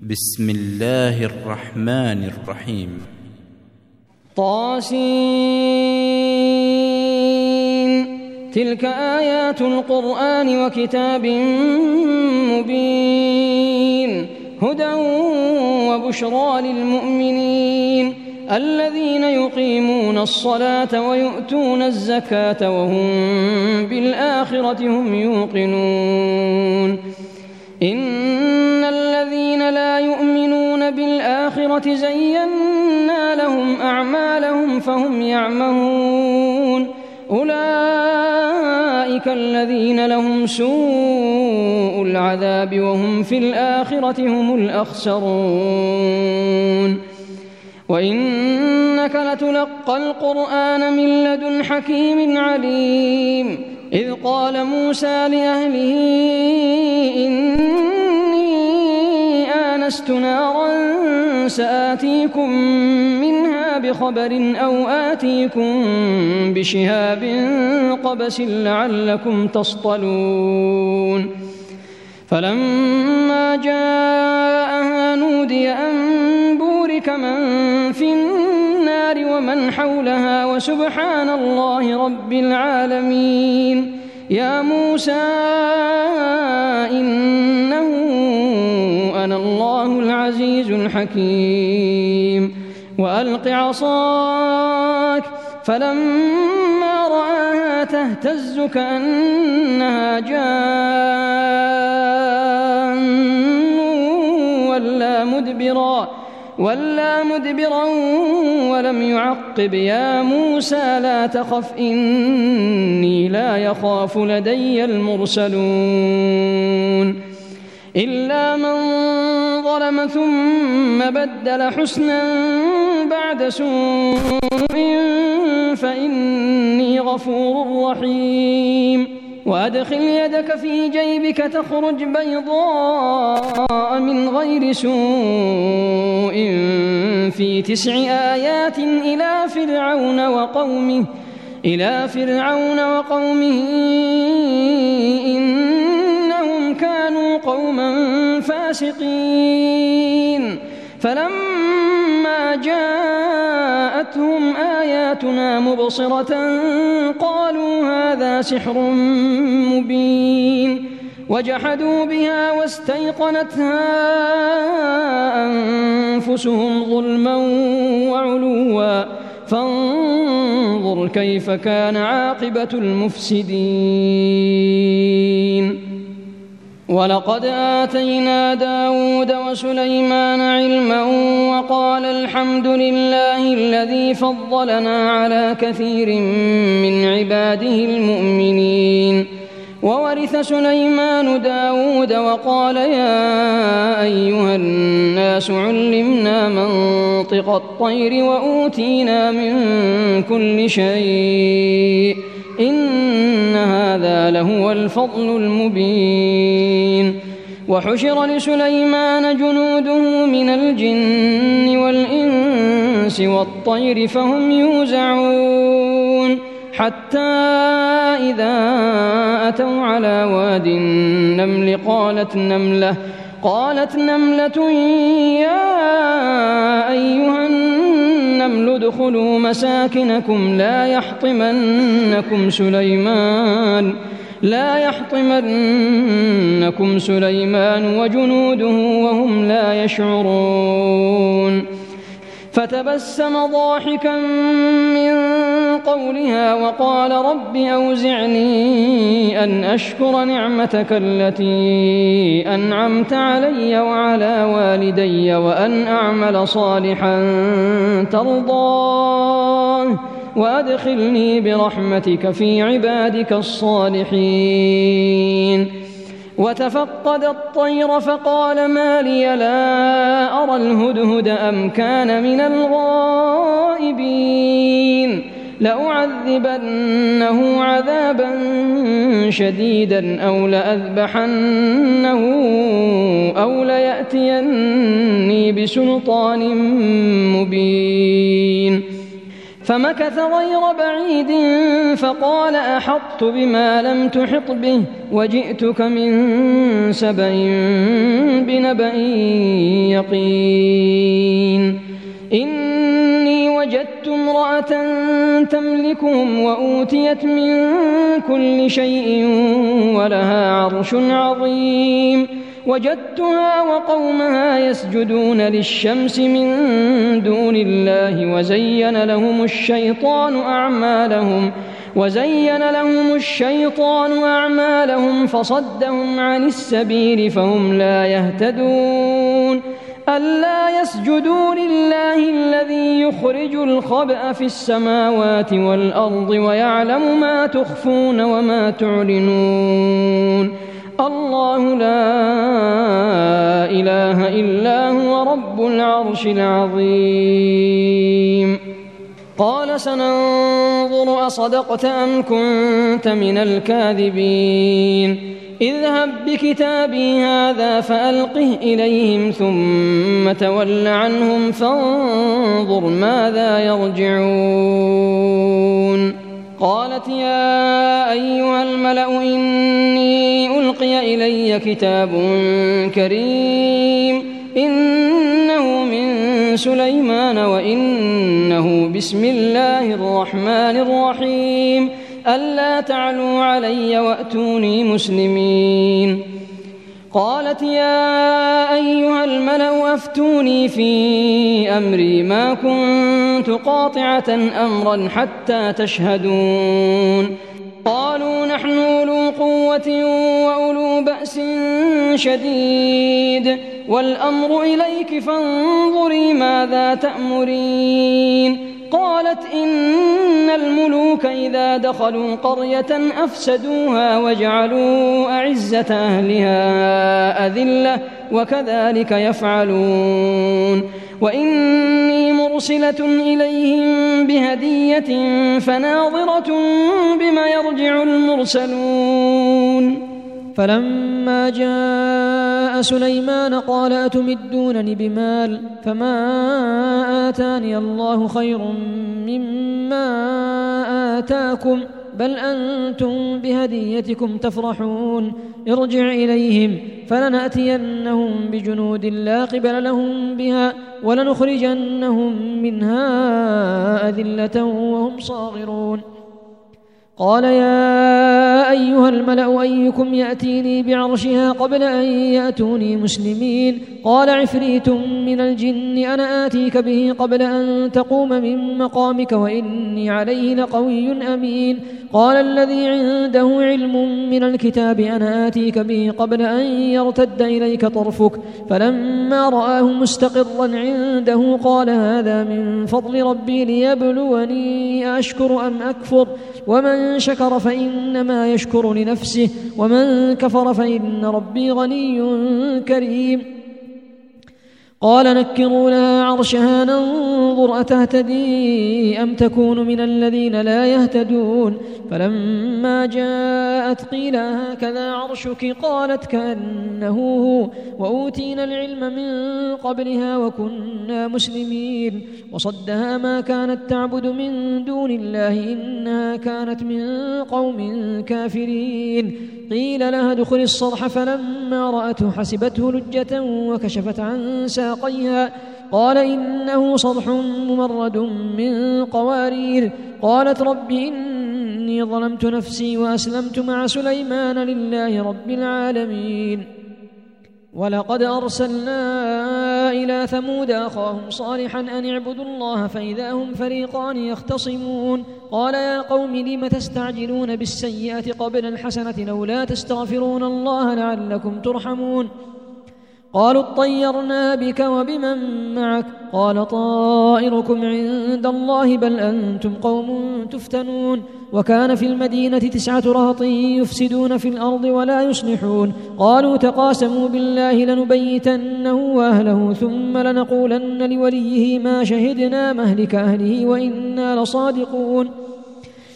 بسم الله الرحمن الرحيم. طاسين. تلك آيات القرآن وكتاب مبين هدى وبشرى للمؤمنين الذين يقيمون الصلاة ويؤتون الزكاة وهم بالآخرة هم يوقنون. إن الذين لا يؤمنون بالآخرة زينا لهم أعمالهم فهم يعمهون أولئك الذين لهم سوء العذاب وهم في الآخرة هم الأخسرون. وإنك لتلقى القرآن من لدن حكيم عليم إذ قال موسى لأهله إني آنست نارا سآتيكم منها بخبر أو آتيكم بشهاب قبس لعلكم تصطلون. فلما جاءها نودي أن بورك من في النار ومن حولها وسبحان الله رب العالمين. يا موسى إنه أنا الله العزيز الحكيم وألق عصاك فلما رآها تهتز كأنها جان ولا مدبرا ولم يعقب. يا موسى لا تخف إني لا يخاف لدي المرسلون. إلا من ظلم ثم بدل حسنا بعد سوء فإني غفور رحيم. وأدخل يدك في جيبك تخرج بيضاء من غير سوء في 9 آيات إلى فرعون وقومه إنهم كانوا قوما فاسقين. فلما جاءتهم آياتنا مبصرة قالوا هذا سحر مبين وجحدوا بها واستيقنتها أنفسهم ظلما وعلوا فانظر كيف كان عاقبة المفسدين. ولقد آتينا داود وسليمان علما وقال الحمد لله الذي فضلنا على كثير من عباده المؤمنين. وورث سليمان داود وقال يا أيها الناس علمنا منطق الطير وأوتينا من كل شيء إن هذا لهو الفضل المبين. وحشر لسليمان جنوده من الجن والإنس والطير فهم يوزعون حتى إذا أتوا على واد النمل قالت نملة يا أيها النمل ادخلوا مساكنكم لا يحطمنكم سليمان وجنوده وهم لا يشعرون. فتبسم ضاحكا من قولها وقال رب أوزعني أن أشكر نعمتك التي أنعمت علي وعلى والدي وأن أعمل صالحا ترضاه وأدخلني برحمتك في عبادك الصالحين. وتفقد الطير فقال ما لي لا أرى الهدهد أم كان من الغائبين لأعذبنه عذابا شديدا أو لأذبحنه أو ليأتيني بسلطان مبين. فمكث غير بعيد فقال أحطت بما لم تحط به وجئتك من سبأ بنبأ يقين إني وجدت امرأة تملكهم وأوتيت من كل شيء ولها عرش عظيم وجدتها وقومها يسجدون للشمس من دون الله وزين لهم الشيطان أعمالهم فصدهم عن السبيل فهم لا يهتدون ألا يسجدوا لله الذي يخرج الخبأ في السماوات والأرض ويعلم ما تخفون وما تعلنون الله لا إله إلا هو رب العرش العظيم قال سننظر أصدقت أم كنت من الكاذبين اذهب بكتابي هذا فألقه إليهم ثم تول عنهم فانظر ماذا يرجعون قالت يا أيها الملأ إني ألقي إلي كتاب كريم إنه من سليمان وإنه بسم الله الرحمن الرحيم ألا تعلوا علي وأتوني مسلمين قالت يا أيها الملأ أفتوني في أمري ما كنت قاطعة أمرا حتى تشهدون قالوا نحن أولو قوة وأولو بأس شديد والأمر إليك فانظري ماذا تأمرين قالت إن الملوك إذا دخلوا قرية أفسدوها وجعلوا أعزة أهلها أذلة وكذلك يفعلون وإني مرسلة إليهم بهدية فناظرة بما يرجع المرسلون فلما جاء سليمان قال أتمدونني بمال فما آتاني الله خير مما آتاكم بل أنتم بهديتكم تفرحون ارجع إليهم فلنأتينهم بجنود لا قبل لهم بها ولنخرجنهم منها أذلة وهم صاغرون قال يا أيها الملأ أيكم يأتيني بعرشها قبل أن يأتوني مسلمين قال عفريت من الجن أنا آتيك به قبل أن تقوم من مقامك وإني عليه لقوي أمين قال الذي عنده علم من الكتاب أنا آتيك به قبل أن يرتد إليك طرفك فلما رآه مستقرا عنده قال هذا من فضل ربي ليبلوني أشكر أم أكفر ومن شكر فإنما يشكر لنفسه ومن كفر فإن ربي غني كريم قال نكروا لها عرشها ننظر أتهتدي أم تكون من الذين لا يهتدون فلما جاءت قيل هكذا عرشك قالت كأنه هو وأوتينا العلم من قبلها وكنا مسلمين وصدها ما كانت تعبد من دون الله إنها كانت من قوم كافرين قيل لها ادخل الصرح فلما رأته حسبته لجة وكشفت عن ساقيها قال إنه صرح ممرد من قوارير قالت رب إني ظلمت نفسي وأسلمت مع سليمان لله رب العالمين ولقد أرسلنا إلى ثمود أخاهم صالحا أن اعبدوا الله فإذا هم فريقان يختصمون قال يا قوم لم تستعجلون بالسيئة قبل الحسنة لولا تستغفرون الله لعلكم ترحمون قالوا اطيرنا بك وبمن معك قال طائركم عند الله بل أنتم قوم تفتنون وكان في المدينة 9 رهط يفسدون في الأرض ولا يصلحون قالوا تقاسموا بالله لنبيتنه وأهله ثم لنقولن لوليه ما شهدنا مهلك أهله وإنا لصادقون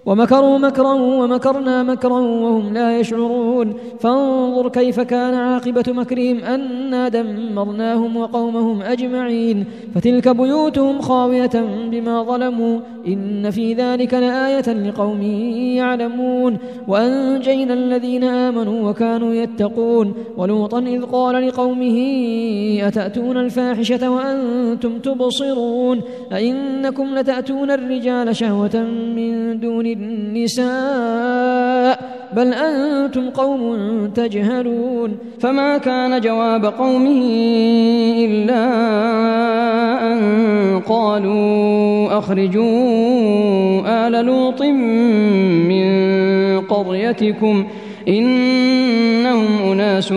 ومكروا مكرا ومكرنا مكرا وهم لا يشعرون فانظر كيف كان عاقبة مكرهم أنا دمرناهم وقومهم أجمعين فتلك بيوتهم خاوية بما ظلموا إن في ذلك لآية لقوم يعلمون وأنجينا الذين آمنوا وكانوا يتقون ولوطا إذ قال لقومه أتأتون الفاحشة وأنتم تبصرون أئنكم لتأتون الرجال شهوة من دون النساء بل أنتم قوم تجهلون فما كان جواب قومه إلا أن قالوا أخرجوا آل لوط من قريتكم إنهم أناس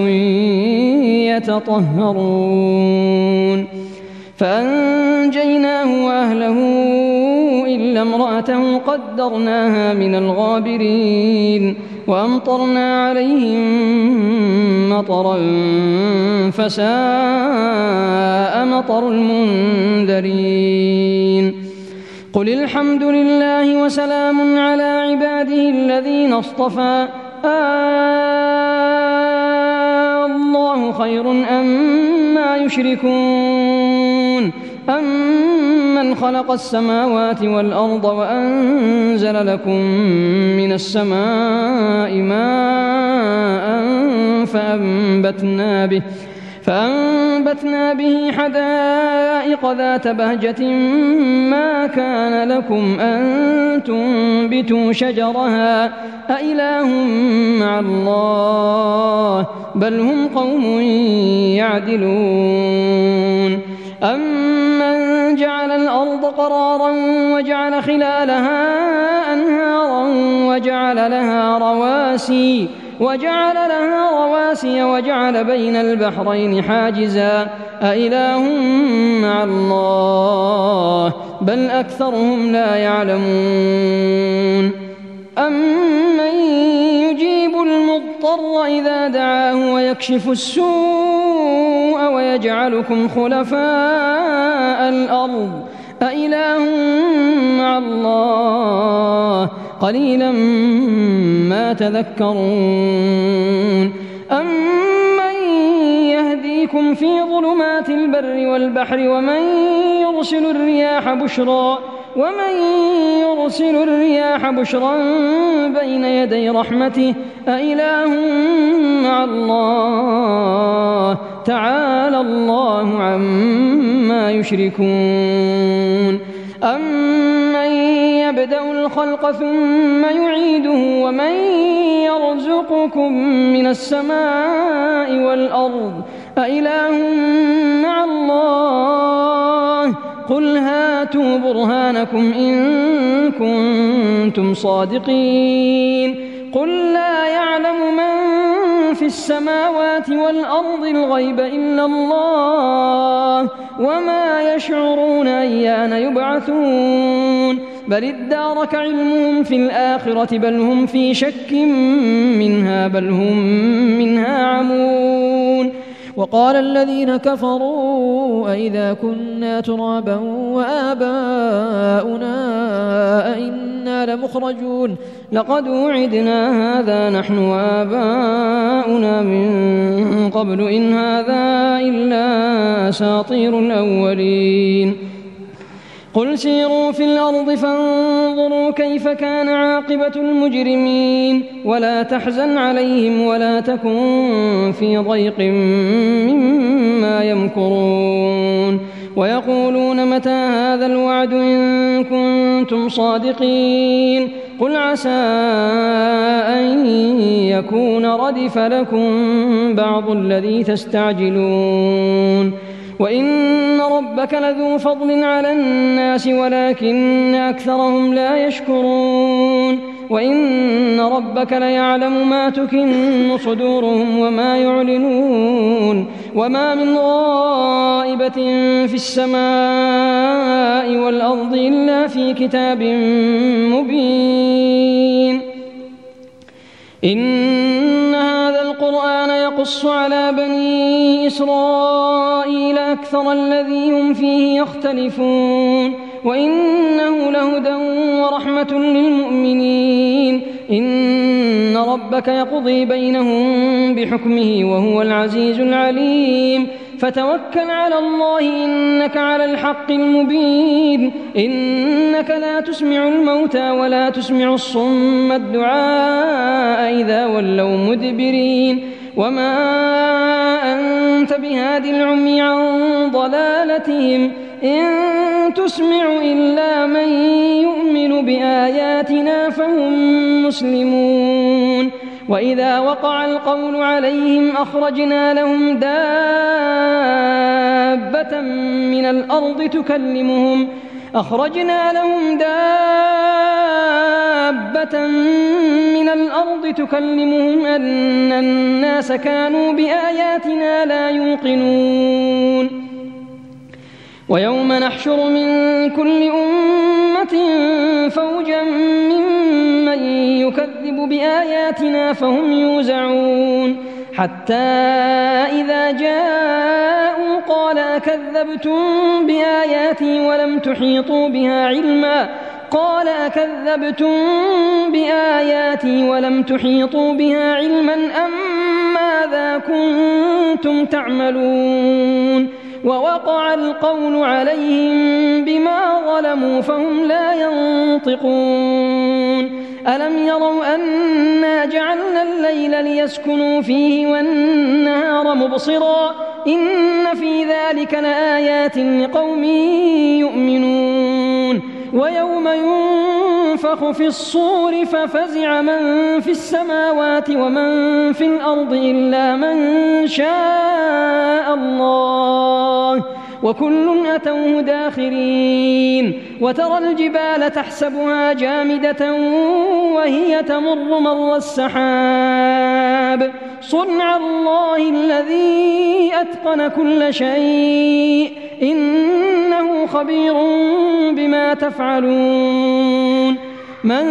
يتطهرون فأنجيناه وأهله إلا امرأته قدرناها من الغابرين وأمطرنا عليهم مطرا فساء مطر المنذرين قل الحمد لله وسلام على عباده الذين اصطفى الله خير أما يشركون أمن خلق السماوات والأرض وأنزل لكم من السماء ماء فأنبتنا به حدائق ذات بهجة ما كان لكم أن تنبتوا شجرها أإله مع الله بل هم قوم يعدلون أمن جعل الأرض قرارا وجعل خلالها أنهارا وجعل لها رواسي وجعل بين البحرين حاجزا أإله مع الله بل أكثرهم لا يعلمون أمن يجيب المضطر إذا دعاه ويكشف السوء ويجعلكم خلفاء الأرض أإله مع الله قليلا ما تذكرون أمن يهديكم في ظلمات البر والبحر ومن يرسل الرياح بشرا بين يدي رحمته أإله مع الله تعالى الله عما يشركون أمن يبدأ الخلق ثم يعيده ومن يرزقكم من السماء والأرض أإله مع الله قل هاتوا برهانكم إن كنتم صادقين قل لا يعلم من في السماوات والأرض الغيب إلا الله وما يشعرون أيان يبعثون بل ادارك علمهم في الآخرة بل هم في شك منها بل هم منها عمون وقال الذين كفروا أئذا كنا ترابا وآباؤنا أئنا لمخرجون لقد وعدنا هذا نحن وآباؤنا من قبل إن هذا إلا أساطير الأولين قل سيروا في الأرض فانظروا كيف كان عاقبة المجرمين ولا تحزن عليهم ولا تكن في ضيق مما يمكرون ويقولون متى هذا الوعد إن كنتم صادقين قل عسى أن يكون ردف لكم بعض الذي تستعجلون وإن ربك لذو فضل على الناس ولكن أكثرهم لا يشكرون وإن ربك ليعلم ما تكن صدورهم وما يعلنون وما من غائبة في السماء والأرض إلا في كتاب مبين إن هذا القرآن يقص على بني إسرائيل أكثر الذي هم فيه يختلفون وإنه لهدى ورحمة للمؤمنين. إن ربك يقضي بينهم بحكمه وهو العزيز العليم. فتوكل على الله إنك على الحق المبين. إنك لا تسمع الموتى ولا تسمع الصم الدعاء إذا ولوا مدبرين. وما أنت بهاد العمي عن ضلالتهم إن تسمع إلا من يؤمن بآياتنا فهم مسلمون. وإذا وقع القول عليهم أخرجنا لهم دابة من الأرض تكلمهم أن الناس كانوا بآياتنا لا يوقنون. ويوم نحشر من كل أمة فوجا ممن يكذب بآياتنا فهم يوزعون. حتى إذا جاءوا قال أكذبتم بآياتي ولم تحيطوا بها علما أم ماذا كنتم تعملون. ووقع القول عليهم بما ظلموا فهم لا ينطقون. ألم يروا أنا جعلنا الليل ليسكنوا فيه والنهار مبصرا إن في ذلك لآيات لقوم يؤمنون. ويوم ينفخ في الصور ففزع من في السماوات ومن في الأرض إلا من شاء الله وكل أتوه داخرين. وترى الجبال تحسبها جامدة وهي تمر مر السحاب صنع الله الذي أتقن كل شيء إنه خبير بما تفعلون. من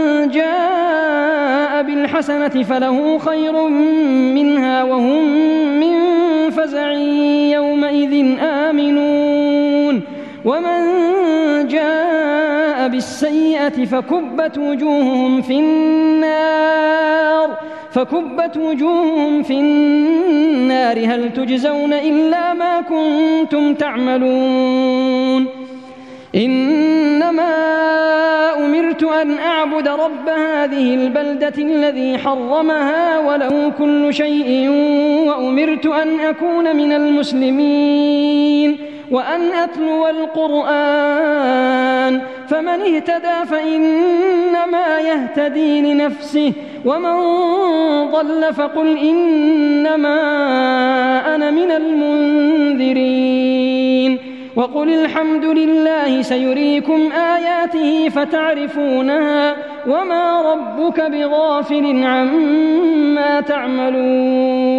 جاء بالحسنة فله خير منها وهم من فزع يومئذ آمنون. ومن جاء بالسيئة فكبت وجوههم في النار هل تجزون إلا ما كنتم تعملون. إنما أمرت أن أعبد رب هذه البلدة الذي حرمها وله كل شيء وأمرت أن أكون من المسلمين وأن أتلو القرآن فمن اهتدى فإنما يهتدي لنفسه ومن ضل فقل إنما أنا من المنذرين. وقل الحمد لله سيريكم آياته فتعرفونها وما ربك بغافل عما تعملون.